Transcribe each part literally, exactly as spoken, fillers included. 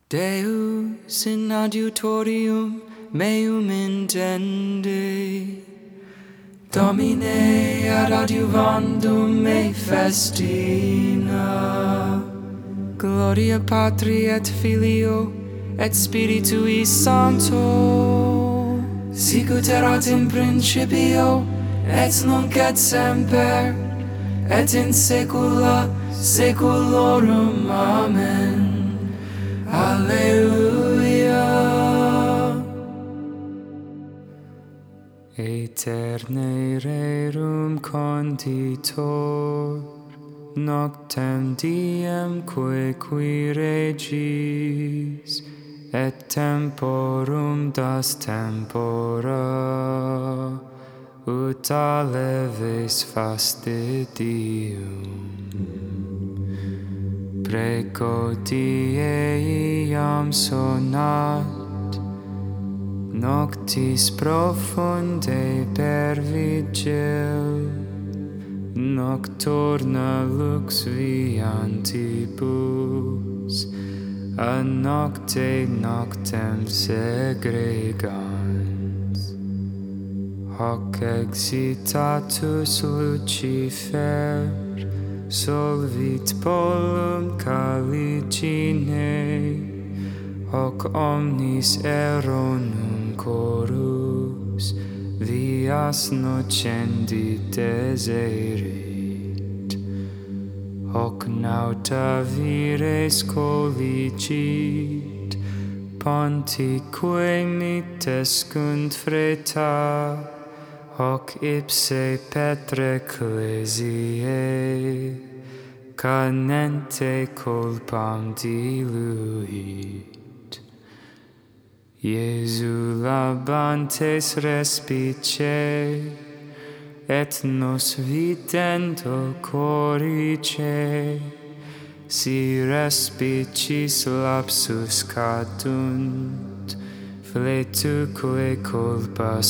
Deus in adiutorium meum intende, Domine ad adiuvandum me festina. Gloria Patri et Filio et Spiritui Sancto, sicut erat in principio et nunc et semper et in saecula saeculorum. Amen. Alleluia. Aeterne rerum conditor, noctem diem quaequi regis, et temporum das tempora, ut aleves fastidium. Preco die iam sonat, noctis profunde per vigil, nocturna lux viantibus, a nocte noctem segregans. Hoc excitatus Lucifer solvit polum caligine, hoc omnis eronum corus vias nocendi deserit. Hoc nauta vires colligit, pontique mitescunt freta, hoc ipse Petre ecclesiae canente culpam diluit. Iesu labantes respice, et nos videndo corice, si respicis lapsus cadunt, fletuque culpa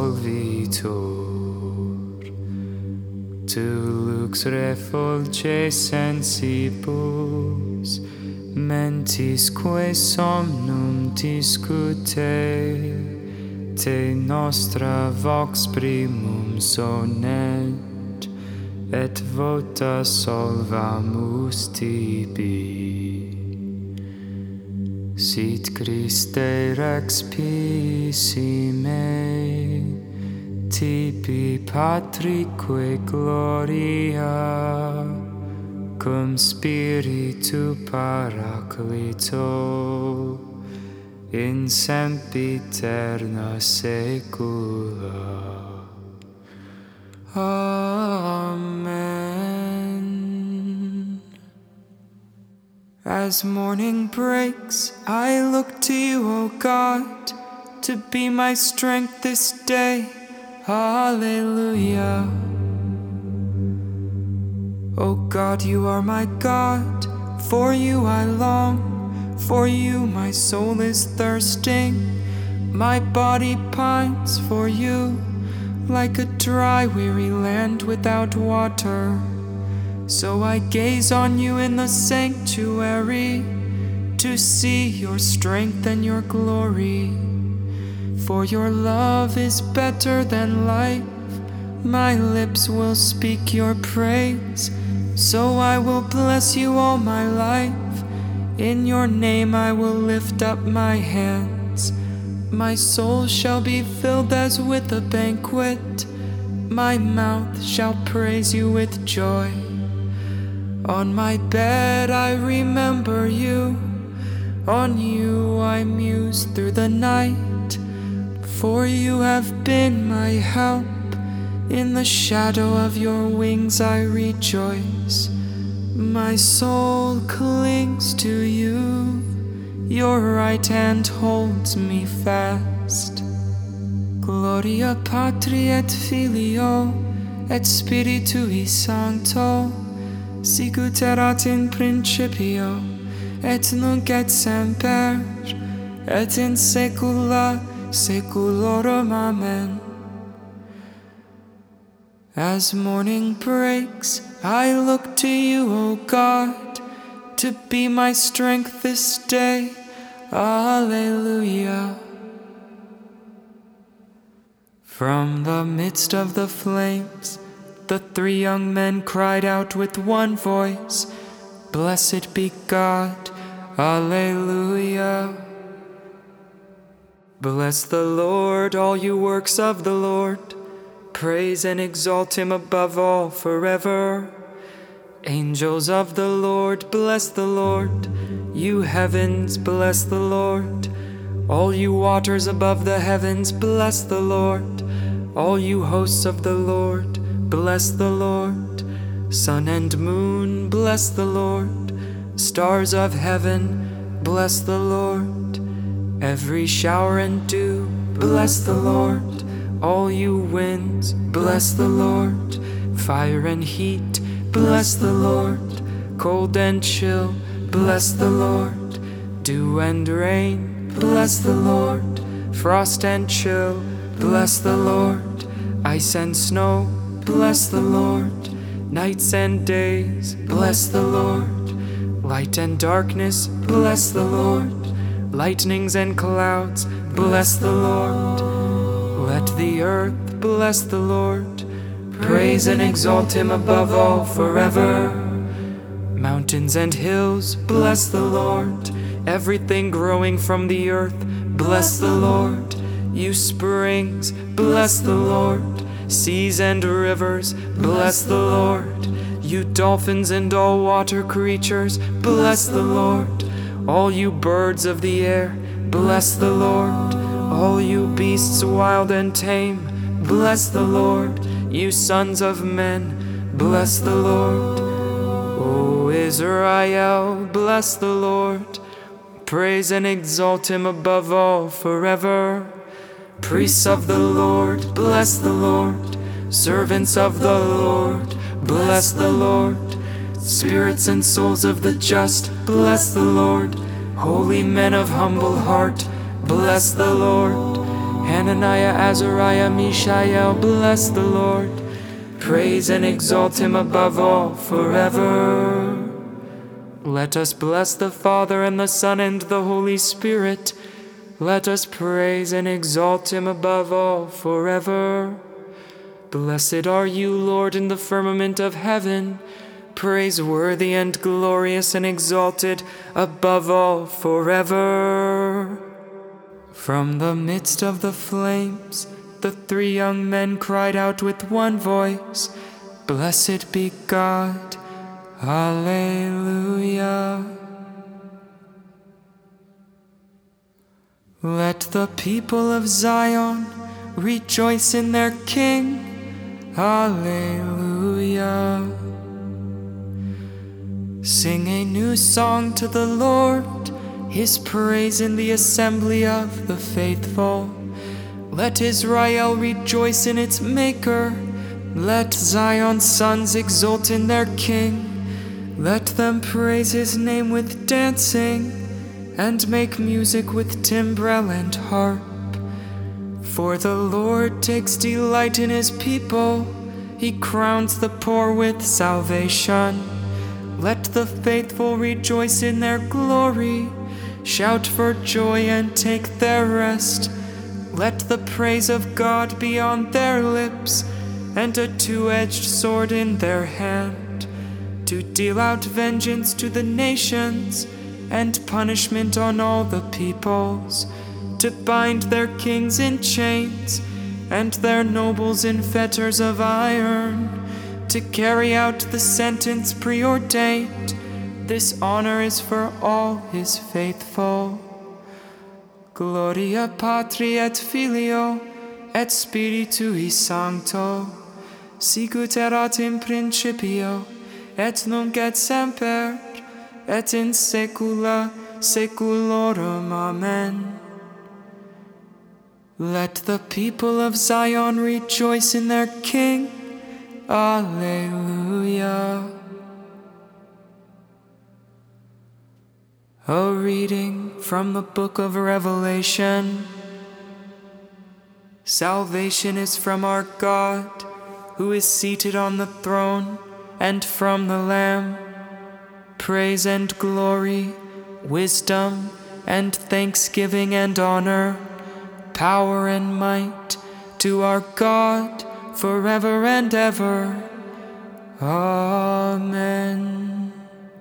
solvitur. Tu lux refulge sensibus, mentisque somnum discute, te nostra vox primum sonet, et vota solvamus tibi. Sit Christe rex pisime, tibi Patrique gloria, cum Spiritu Paraclito, in sempiterna saecula. Amen. As morning breaks, I look to you, O God, to be my strength this day. Hallelujah. O God, you are my God, for you I long, for you my soul is thirsting, my body pines for you, like a dry, weary land without water. So I gaze on you in the sanctuary, to see your strength and your glory. For your love is better than life, my lips will speak your praise. So I will bless you all my life, in your name I will lift up my hands. My soul shall be filled as with a banquet, my mouth shall praise you with joy. On my bed I remember you, on you I muse through the night, for you have been my help. In the shadow of your wings I rejoice. My soul clings to you, your right hand holds me fast. Gloria Patri et Filio et Spiritui Sancto, sicut erat in principio et nunc et semper et in saecula saeculorum. Amen. As morning breaks, I look to you, O God, to be my strength this day. Alleluia. From the midst of the flames, the three young men cried out with one voice, Blessed be God, Alleluia. Bless the Lord, all you works of the Lord. Praise and exalt him above all forever. Angels of the Lord, bless the Lord. You heavens, bless the Lord. All you waters above the heavens, bless the Lord. All you hosts of the Lord, bless the Lord. Sun and moon, bless the Lord. Stars of heaven, bless the Lord. Every shower and dew, bless the Lord. All you winds, bless the Lord. Fire and heat, bless the Lord. Cold and chill, bless the Lord. Dew and rain, bless the Lord. Frost and chill, bless the Lord. Ice and snow, bless the Lord. Nights and days, bless the Lord. Light and darkness, bless the Lord. Lightnings and clouds, bless the Lord. Let the earth bless the Lord. Praise and exalt him above all forever. Mountains and hills, bless the Lord. Everything growing from the earth, bless the Lord. You springs, bless the Lord. Seas and rivers, bless the Lord. You dolphins and all water creatures, bless the Lord. All you birds of the air, bless the Lord. All you beasts wild and tame, bless the Lord. You sons of men, bless the Lord. O Israel, bless the Lord. Praise and exalt him above all forever. Priests of the Lord, bless the Lord. Servants of the Lord, bless the Lord. Spirits and souls of the just, bless the Lord. Holy men of humble heart, bless the Lord. Hananiah, Azariah, Mishael, bless the Lord. Praise and exalt him above all forever. Let us bless the Father and the Son and the Holy Spirit. Let us praise and exalt him above all forever. Blessed are you, Lord, in the firmament of heaven, praiseworthy and glorious and exalted above all forever. From the midst of the flames, the three young men cried out with one voice, Blessed be God, Alleluia. Let the people of Zion rejoice in their King, Alleluia. Sing a new song to the Lord, his praise in the assembly of the faithful. Let Israel rejoice in its Maker. Let Zion's sons exult in their King. Let them praise his name with dancing, and make music with timbrel and harp. For the Lord takes delight in his people. He crowns the poor with salvation. Let the faithful rejoice in their glory. Shout for joy and take their rest. Let the praise of God be on their lips, and a two-edged sword in their hand, to deal out vengeance to the nations, and punishment on all the peoples, to bind their kings in chains, and their nobles in fetters of iron, to carry out the sentence preordained. This honor is for all his faithful. Gloria Patri et Filio et Spiritui Sancto, sicut erat in principio, et nunc et semper, et in saecula saeculorum. Amen. Let the people of Zion rejoice in their King. Alleluia. A reading from the book of Revelation. Salvation is from our God, who is seated on the throne, and from the Lamb. Praise and glory, wisdom, and thanksgiving and honor, power and might, to our God forever and ever. Amen.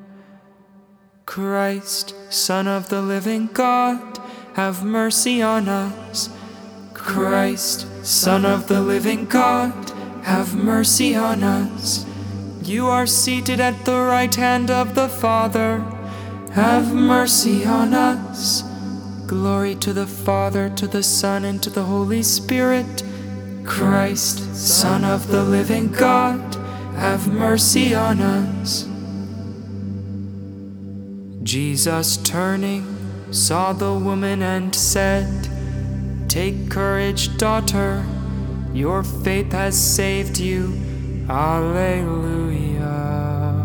Christ, Son of the living God, have mercy on us. Christ, Son of the living God, have mercy on us. You are seated at the right hand of the Father. Have mercy on us. Glory to the Father, to the Son, and to the Holy Spirit. Christ, Son of the living God, have mercy on us. Jesus, turning, saw the woman and said, "Take courage, daughter, your faith has saved you." Alleluia.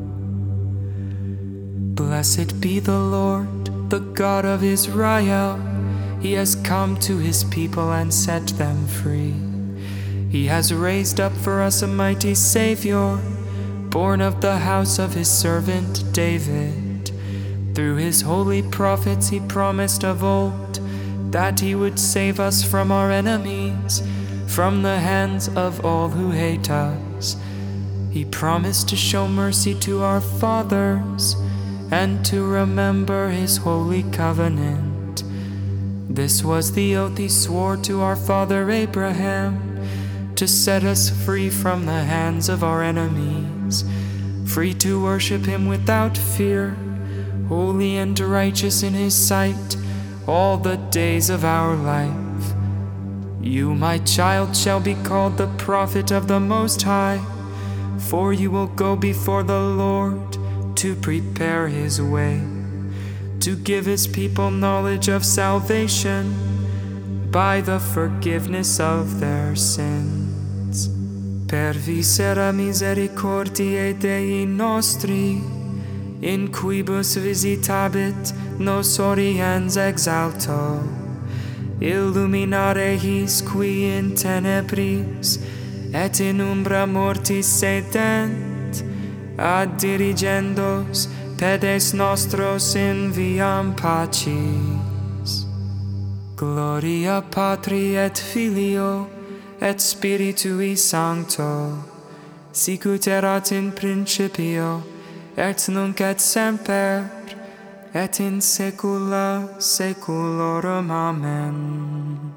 Blessed be the Lord, the God of Israel. He has come to his people and set them free. He has raised up for us a mighty Savior, born of the house of his servant David. Through his holy prophets he promised of old that he would save us from our enemies, from the hands of all who hate us. He promised to show mercy to our fathers and to remember his holy covenant. This was the oath he swore to our father Abraham, to set us free from the hands of our enemies, free to worship him without fear, holy and righteous in his sight all the days of our life. You, my child, shall be called the prophet of the Most High, for you will go before the Lord to prepare his way, to give his people knowledge of salvation by the forgiveness of their sins. Per viscera misericordiae Dei nostri, in quibus visitabit nos oriens exalto, illuminare his qui in tenebris et in umbra mortis sedent, ad dirigendos pedes nostros in viam pacis. Gloria Patri et Filio et Spiritui Sancto, sicut erat in principio et nunc et semper et in saecula saeculorum. Amen.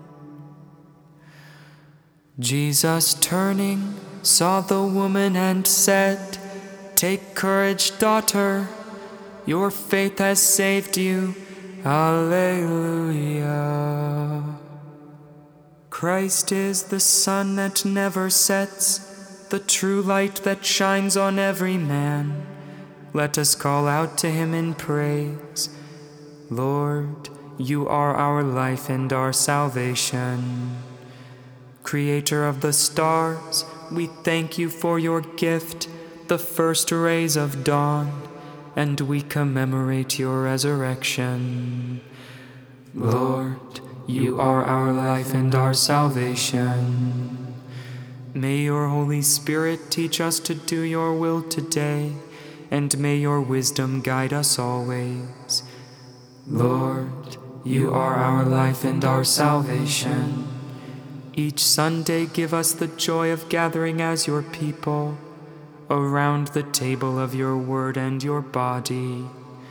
Jesus, turning, saw the woman and said, "Take courage, daughter, your faith has saved you." Alleluia. Christ is the sun that never sets, the true light that shines on every man. Let us call out to him in praise. Lord, you are our life and our salvation. Creator of the stars, we thank you for your gift, the first rays of dawn, and we commemorate your resurrection. Lord, you are our life and our salvation. May your Holy Spirit teach us to do your will today, and may your wisdom guide us always. Lord, you are our life and our salvation. Each Sunday give us the joy of gathering as your people around the table of your word and your body.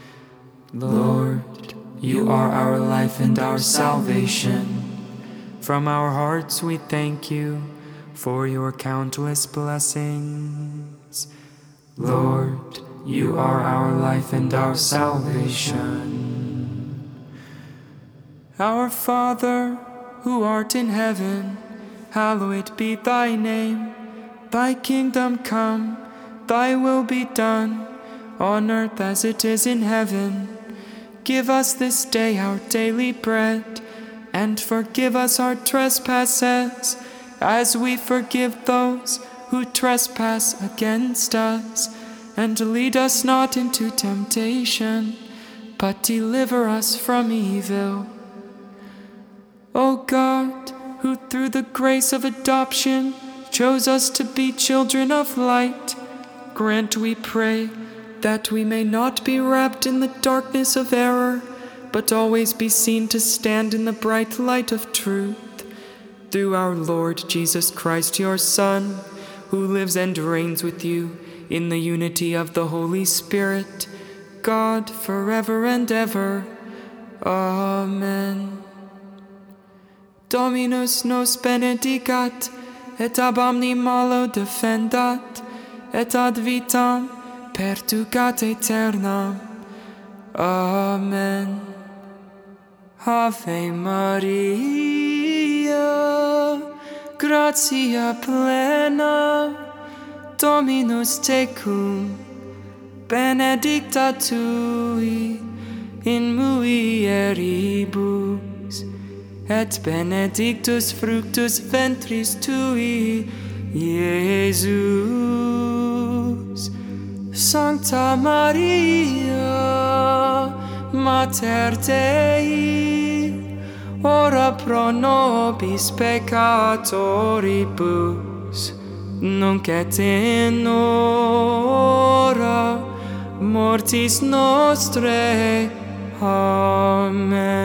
Lord, you are our life and our salvation. From our hearts we thank you for your countless blessings. Lord, you are our life and our salvation. Our Father, who art in heaven, hallowed be thy name. Thy kingdom come, thy will be done, on earth as it is in heaven. Give us this day our daily bread, and forgive us our trespasses, as we forgive those who trespass against us. And lead us not into temptation, but deliver us from evil. O God, who through the grace of adoption chose us to be children of light, grant, we pray, that we may not be wrapped in the darkness of error, but always be seen to stand in the bright light of truth. Through our Lord Jesus Christ, your Son, who lives and reigns with you in the unity of the Holy Spirit, God, forever and ever. Amen. Dominus nos benedicat, et ab omni malo defendat, et ad vitam perducat aeternam. Amen. Ave Maria, gratia plena, Dominus tecum, benedicta tui in mulieribus, et benedictus fructus ventris tui, Iesus. Sancta Maria, Mater Dei, ora pro nobis peccatoribus, nunc et in hora mortis nostrae. Amen.